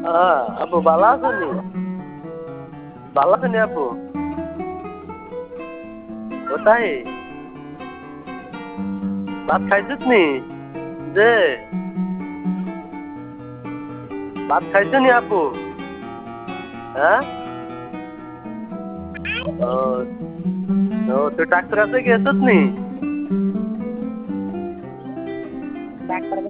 আপু ভালো আছেন? ভালো আছেন আপু? কোথায়? ভাত খাইছিস নি? যে ভাত খাইছো নি আপু? হ্যাঁ? ও ও তুই ডাক্তার কাছে গেছিস নি?